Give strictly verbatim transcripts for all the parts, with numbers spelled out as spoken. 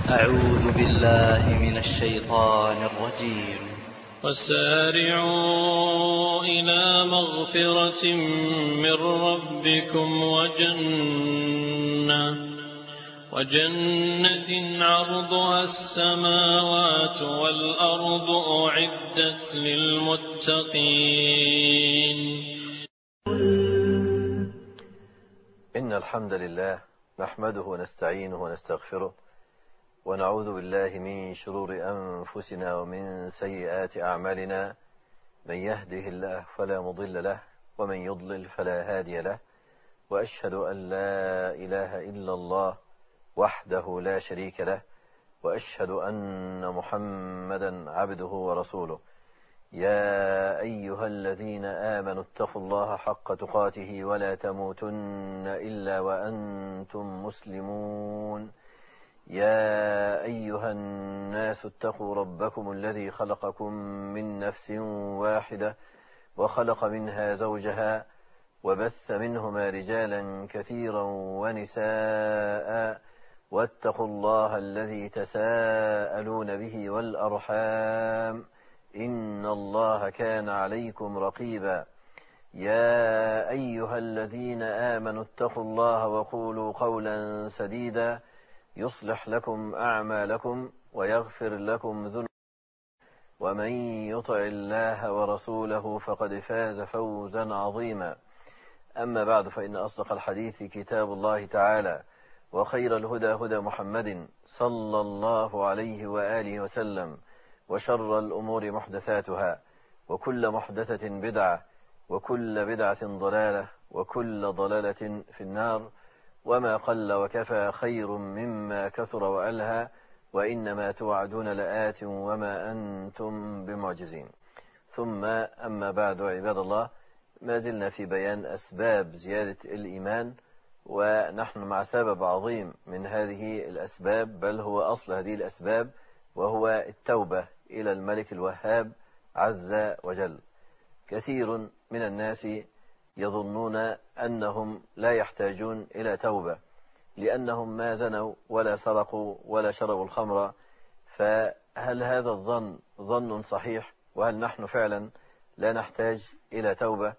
أعوذ بالله من الشيطان الرجيم. وسارعوا إلى مغفرة من ربكم وجنة, وجنة عرضها السماوات والأرض أعدت للمتقين. إن الحمد لله نحمده ونستعينه ونستغفره ونعوذ بالله من شرور أنفسنا ومن سيئات أعمالنا. من يهده الله فلا مضل له ومن يضلل فلا هادي له، وأشهد أن لا إله إلا الله وحده لا شريك له، وأشهد أن محمدا عبده ورسوله. يا أيها الذين آمنوا اتقوا الله حق تقاته ولا تموتن إلا وأنتم مسلمون. يا أيها الناس اتقوا ربكم الذي خلقكم من نفس واحدة وخلق منها زوجها وبث منهما رجالا كثيرا ونساء، واتقوا الله الذي تساءلون به والأرحام إن الله كان عليكم رقيبا. يا أيها الذين آمنوا اتقوا الله وقولوا قولا سديدا يصلح لكم أعمالكم ويغفر لكم ذنوبكم، ومن يطع الله ورسوله فقد فاز فوزا عظيما. أما بعد، فإن أصدق الحديث كتاب الله تعالى، وخير الهدى هدى محمد صلى الله عليه وآله وسلم، وشر الأمور محدثاتها، وكل محدثة بدعة، وكل بدعة ضلالة، وكل ضلالة في النار. وما قل وكفى خير مما كثر وألهى، وإنما توعدون لآت وما أنتم بمعجزين. ثم أما بعد، عباد الله، ما زلنا في بيان أسباب زيادة الإيمان، ونحن مع سبب عظيم من هذه الأسباب، بل هو أصل هذه الأسباب، وهو التوبة إلى الملك الوهاب عز وجل. كثير من الناس يظنون أنهم لا يحتاجون إلى توبة، لأنهم ما زنوا ولا سرقوا ولا شربوا الخمر. فهل هذا الظن ظن صحيح؟ وهل نحن فعلا لا نحتاج إلى توبة؟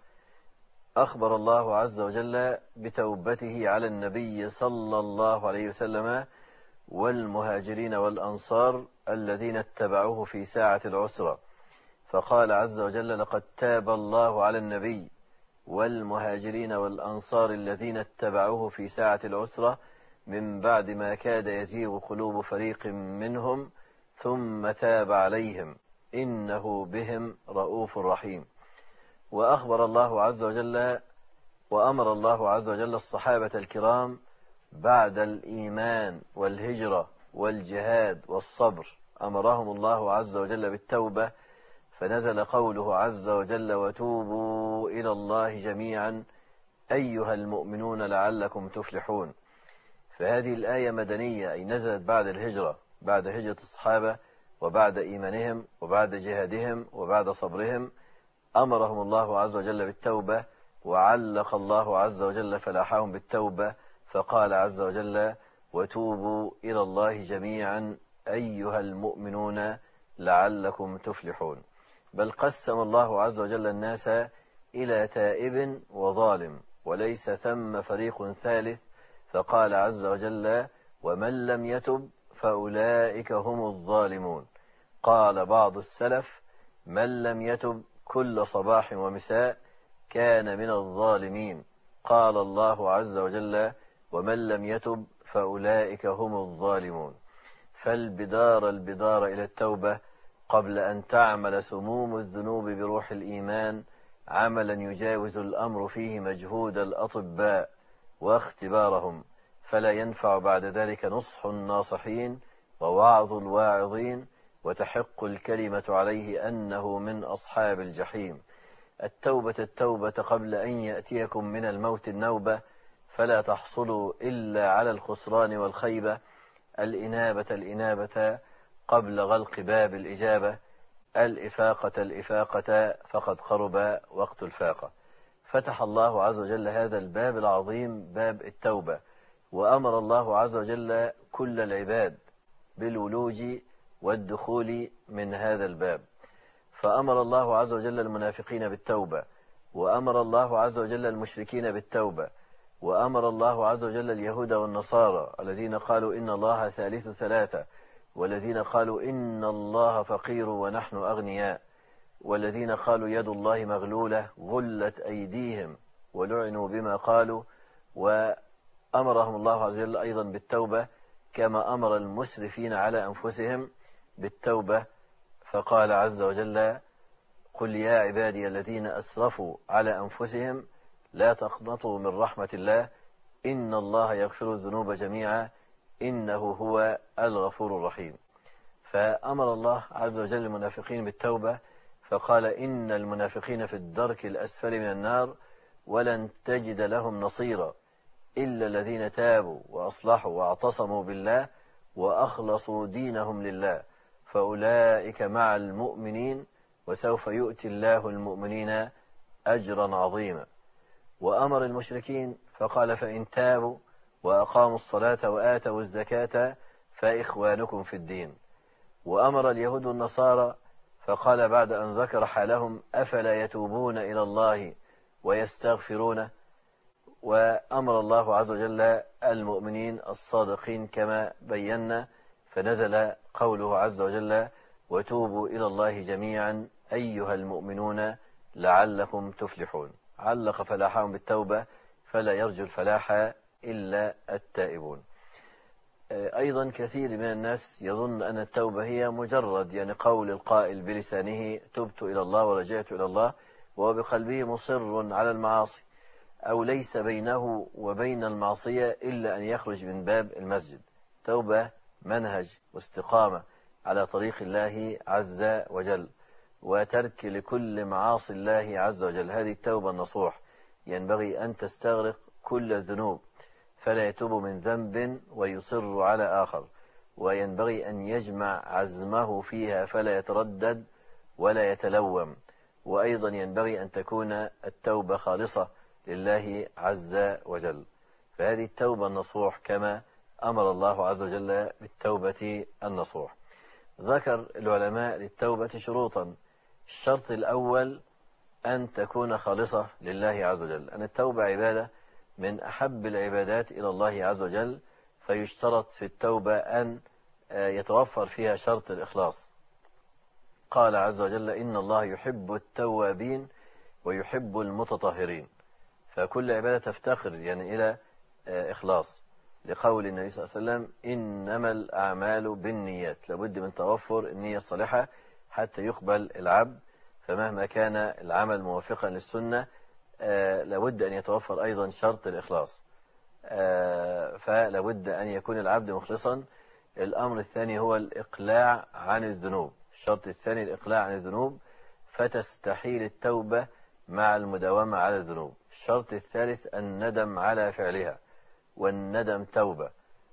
أخبر الله عز وجل بتوبته على النبي صلى الله عليه وسلم والمهاجرين والأنصار الذين اتبعوه في ساعة العسرة، فقال عز وجل: لقد تاب الله على النبي والمهاجرين والأنصار الذين اتبعوه في ساعة العسرة من بعد ما كاد يزيغ قلوب فريق منهم ثم تاب عليهم إنه بهم رؤوف رحيم. وأخبر الله عز وجل وأمر الله عز وجل الصحابة الكرام بعد الإيمان والهجرة والجهاد والصبر، أمرهم الله عز وجل بالتوبة، فنزل قوله عز وجل: وتوبوا إلى الله جميعا أيها المؤمنون لعلكم تفلحون. فهذه الآية مدنية، أي نزلت بعد الهجرة، بعد هجرة الصحابة وبعد إيمانهم وبعد جهادهم وبعد صبرهم، أمرهم الله عز وجل بالتوبة، وعلق الله عز وجل فلاحهم بالتوبة، فقال عز وجل: وتوبوا إلى الله جميعا أيها المؤمنون لعلكم تفلحون. بل قسم الله عز وجل الناس إلى تائب وظالم، وليس ثم فريق ثالث، فقال عز وجل: ومن لم يتب فأولئك هم الظالمون. قال بعض السلف: من لم يتب كل صباح ومساء كان من الظالمين. قال الله عز وجل: ومن لم يتب فأولئك هم الظالمون. فالبدار البدار إلى التوبة قبل أن تعمل سموم الذنوب بروح الإيمان عملا يجاوز الأمر فيه مجهود الأطباء واختبارهم، فلا ينفع بعد ذلك نصح الناصحين ووعظ الواعظين، وتحق الكلمة عليه أنه من أصحاب الجحيم. التوبة التوبة قبل أن يأتيكم من الموت النوبة، فلا تحصلوا إلا على الخسران والخيبة. الإنابة الإنابة قبل غلق باب الإجابة، الإفاقة الإفاقة فقد قرب وقت الفاقة. فتح الله عز وجل هذا الباب العظيم، باب التوبة، وأمر الله عز وجل كل العباد بالولوج والدخول من هذا الباب. فأمر الله عز وجل المنافقين بالتوبة، وأمر الله عز وجل المشركين بالتوبة، وأمر الله عز وجل اليهود والنصارى الذين قالوا إن الله ثالث ثلاثة، والذين قالوا إن الله فقير ونحن أغنياء، والذين قالوا يد الله مغلولة غلت أيديهم ولعنوا بما قالوا. وأمرهم الله عز وجل أيضا بالتوبة كما أمر المسرفين على أنفسهم بالتوبة، فقال عز وجل: قل يا عبادي الذين أسرفوا على أنفسهم لا تقنطوا من رحمة الله إن الله يغفر الذنوب جميعا إنه هو الغفور الرحيم. فأمر الله عز وجل المنافقين بالتوبة فقال: إن المنافقين في الدرك الأسفل من النار ولن تجد لهم نصيرا إلا الذين تابوا وأصلحوا واعتصموا بالله وأخلصوا دينهم لله فأولئك مع المؤمنين وسوف يؤتي الله المؤمنين أجرا عظيما. وأمر المشركين فقال: فإن تابوا وأقاموا الصلاة وآتوا الزكاة فإخوانكم في الدين. وأمر اليهود والنصارى فقال بعد أن ذكر حالهم: أفلا يتوبون إلى الله ويستغفرونه. وأمر الله عز وجل المؤمنين الصادقين كما بينا، فنزل قوله عز وجل: وتوبوا إلى الله جميعا أيها المؤمنون لعلكم تفلحون. علق فلاحهم بالتوبة، فلا يرجو الفلاح إلا التائبون. أيضا كثير من الناس يظن أن التوبة هي مجرد يعني قول القائل بلسانه تبت إلى الله ورجعت إلى الله، وهو بقلبه مصر على المعاصي، أو ليس بينه وبين المعصية إلا أن يخرج من باب المسجد. توبة منهج واستقامة على طريق الله عز وجل، وترك لكل معاصي الله عز وجل. هذه التوبة النصوح ينبغي أن تستغرق كل الذنوب، فلا يتوب من ذنب ويصر على آخر، وينبغي أن يجمع عزمه فيها فلا يتردد ولا يتلوم. وأيضا ينبغي أن تكون التوبة خالصة لله عز وجل. فهذه التوبة النصوح كما أمر الله عز وجل بالتوبة النصوح. ذكر العلماء للتوبة شروطا. الشرط الأول أن تكون خالصة لله عز وجل، أن التوبة عبادة من أحب العبادات إلى الله عز وجل، فيشترط في التوبة أن يتوفر فيها شرط الإخلاص. قال عز وجل: إن الله يحب التوابين ويحب المتطهرين. فكل عبادة تفتقر يعني إلى إخلاص، لقول النبي صلى الله عليه وسلم: إنما الأعمال بالنيات. لابد من توفر النية الصالحة حتى يقبل العبد، فمهما كان العمل موافقا للسنة آه لابد أن يتوفر أيضا شرط الإخلاص. آه فلابد أن يكون العبد مخلصا. الأمر الثاني هو الإقلاع عن الذنوب. الشرط الثاني الإقلاع عن الذنوب، فتستحيل التوبة مع المداومة على الذنوب. الشرط الثالث الندم على فعلها، والندم توبة.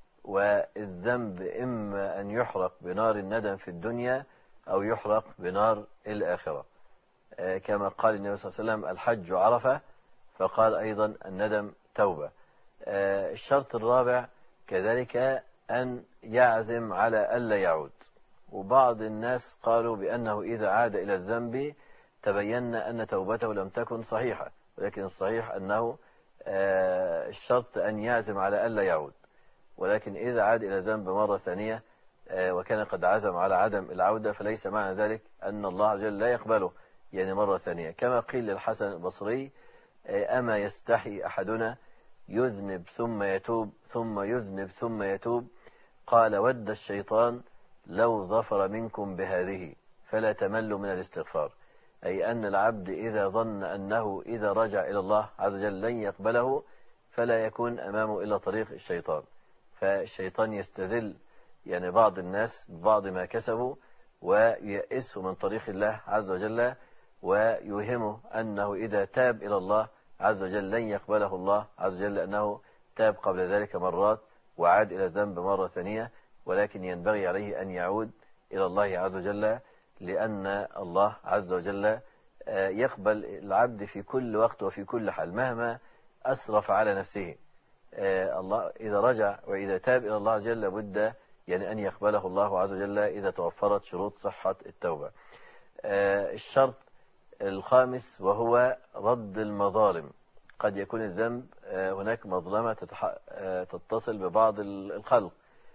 والذنب إما أن يحرق بنار الندم في الدنيا أو يحرق بنار الآخرة، آه كما قال النبي صلى الله عليه وسلم: الحج عرفة، فقال أيضا الندم توبة. آه الشرط الرابع كذلك أن يعزم على ألا يعود. وبعض الناس قالوا بأنه إذا عاد إلى الذنب تبين أن توبته لم تكن صحيحة، ولكن الصحيح أنه آه الشرط أن يعزم على ألا يعود. ولكن إذا عاد إلى الذنب مرة ثانية آه وكان قد عزم على عدم العودة، فليس معنى ذلك أن الله عز وجل لا يقبله يعني مرة ثانية. كما قيل للحسن البصري: آه أما يستحي أحدنا يذنب ثم يتوب ثم يذنب ثم يتوب؟ قال: ود الشيطان لو ظفر منكم بهذه فلا تملوا من الاستغفار. أي أن العبد إذا ظن أنه إذا رجع إلى الله عز وجل لن يقبله، فلا يكون أمامه إلا طريق الشيطان. فالشيطان يستذل يعني بعض الناس ببعض ما كسبوا، ويأسه من طريق الله عز وجل، ويوهمه أنه إذا تاب إلى الله عز وجل لن يقبله الله عز وجل، لأنه تاب قبل ذلك مرات وعاد إلى الذنب مرة ثانية. ولكن ينبغي عليه أن يعود إلى الله عز وجل، لأن الله عز وجل يقبل العبد في كل وقت وفي كل حال مهما أسرف على نفسه. الله إذا رجع وإذا تاب إلى الله عز وجل لابد يعني أن يقبله الله عز وجل إذا توفرت شروط صحة التوبة. الشرط الخامس وهو رد المظالم. قد يكون الذنب هناك مظلمة تتصل ببعض الخلق،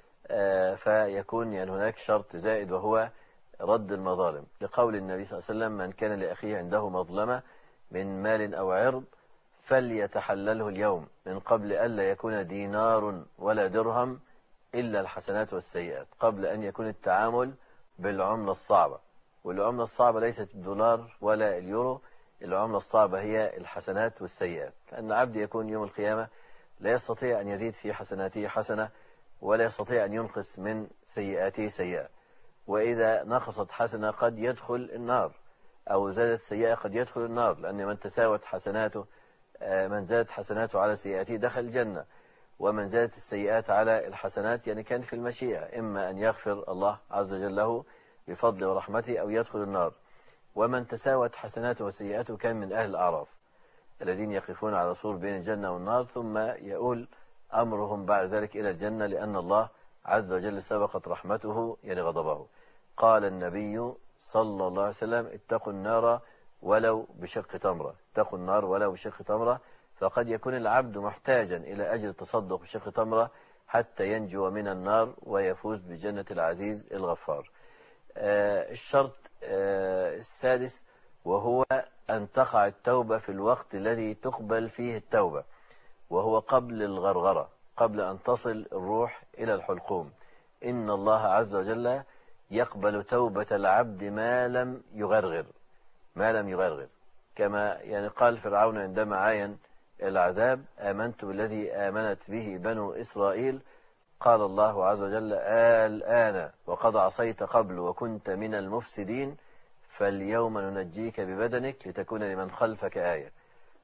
فيكون يعني هناك شرط زائد وهو رد المظالم، لقول النبي صلى الله عليه وسلم: من كان لأخيه عنده مظلمة من مال أو عرض فليتحلله اليوم من قبل ألا يكون دينار ولا درهم إلا الحسنات والسيئات، قبل أن يكون التعامل بالعملة الصعبة. والعملة الصعبة ليست الدولار ولا اليورو، العملة الصعبة هي الحسنات والسيئات. كأن عبد يكون يوم القيامة لا يستطيع أن يزيد في حسناته حسنة ولا يستطيع أن ينقص من سيئاته سيئة، وإذا نقصت حسنة قد يدخل النار، أو زادت سيئة قد يدخل النار، لأن من تساوت حسناته من زادت حسناته على سيئاته دخل الجنة، ومن زادت السيئات على الحسنات يعني كان في المشيئة، إما أن يغفر الله عز وجل له بفضل ورحمته أو يدخل النار. ومن تساوت حسناته وسيئاته كان من أهل الأعراف الذين يقفون على سور بين الجنة والنار، ثم يؤول أمرهم بعد ذلك إلى الجنة، لأن الله عز وجل سبقت رحمته يعني غضبه. قال النبي صلى الله عليه وسلم: اتقوا النار ولو بشق تمرة. اتقوا النار ولو بشق تمرة. فقد يكون العبد محتاجا إلى أجل التصدق بشق تمرة حتى ينجو من النار ويفوز بجنة العزيز الغفار. آه الشرط آه السادس وهو أن تقع التوبة في الوقت الذي تقبل فيه التوبة، وهو قبل الغرغرة، قبل أن تصل الروح إلى الحلقوم. إن الله عز وجل يقبل توبة العبد ما لم يغرغر، ما لم يغرغر، كما يعني قال فرعون عندما عاين العذاب: آمنت بالذي آمنت به بنو إسرائيل. قال الله عز وجل: الآن وقد عصيت قبل وكنت من المفسدين فاليوم ننجيك ببدنك لتكون لمن خلفك آية.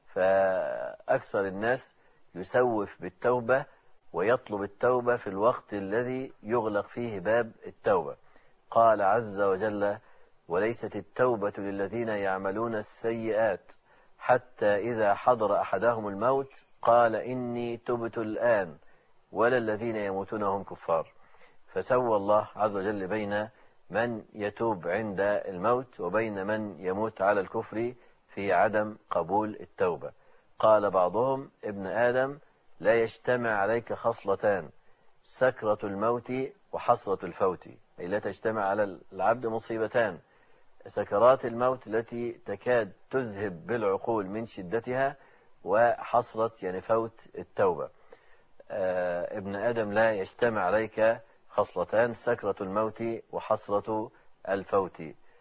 فأكثر الناس يسوف بالتوبة ويطلب التوبة في الوقت الذي يغلق فيه باب التوبة. قال عز وجل: وليست التوبة للذين يعملون السيئات حتى إذا حضر أحدهم الموت قال إني تبت الآن ولا الذين يموتون هم كفار. فسوى الله عز وجل بين من يتوب عند الموت وبين من يموت على الكفر في عدم قبول التوبة. قال بعضهم: ابن آدم لا يجتمع عليك خصلتان: سكرة الموت وحسرة الفوت، أي لا تجتمع على العبد مصيبتان: سكرات الموت التي تكاد تذهب بالعقول من شدتها، وحسرة يعني فوت التوبة. آه ابن آدم لا يجتمع عليك خصلتان: سكرة الموت وحسرة الفوت.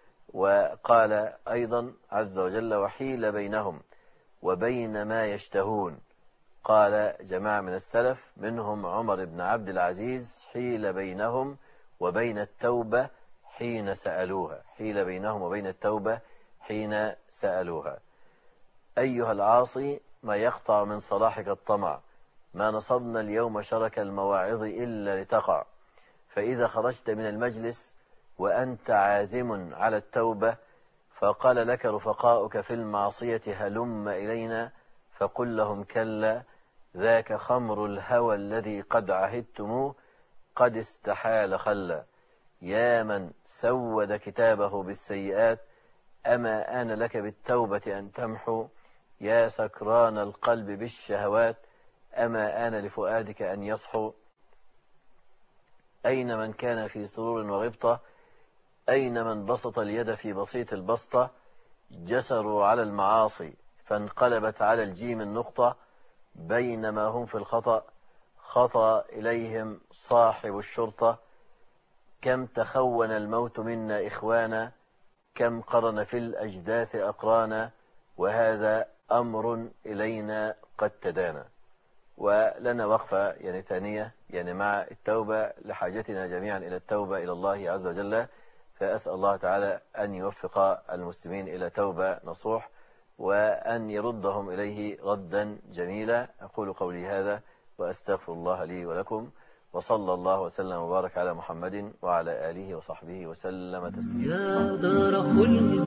وقال أيضا عز وجل: وحيل بينهم وبين ما يشتهون. قال جماعة من السلف منهم عمر بن عبد العزيز: حيل بينهم وبين التوبة حين سألوها. حيل بينهم وبين التوبة حين سألوها. أيها العاصي ما يقطع من صلاحك الطمع، ما نصبنا اليوم شرك المواعظ إلا لتقع. فإذا خرجت من المجلس وأنت عازم على التوبة فقال لك رفقاؤك في المعصية: هلم إلينا، فقل لهم: كلا، ذاك خمر الهوى الذي قد عهدتموه قد استحال خلا. يا من سود كتابه بالسيئات أما آن لك بالتوبة أن تمحو. يا سكران القلب بالشهوات أما آن لفؤادك أن يصحو. أين من كان في سرور وغبطة، أين من بسط اليد في بسيط البسطة. جسروا على المعاصي فانقلبت على الجيم النقطة، بينما هم في الخطأ خطأ إليهم صاحب الشرطة. كم تخون الموت منا إخوانا، كم قرن في الأجداث أقرانا، وهذا أمر إلينا قد تدانا. ولنا وقفة يعني ثانية يعني مع التوبة لحاجتنا جميعا إلى التوبة إلى الله عز وجل. فأسأل الله تعالى أن يوفق المسلمين إلى توبة نصوح وأن يردهم إليه ردا جميلا. أقول قولي هذا وأستغفر الله لي ولكم، وصلى الله وسلم وبارك على محمد وعلى آله وصحبه وسلم تسليما.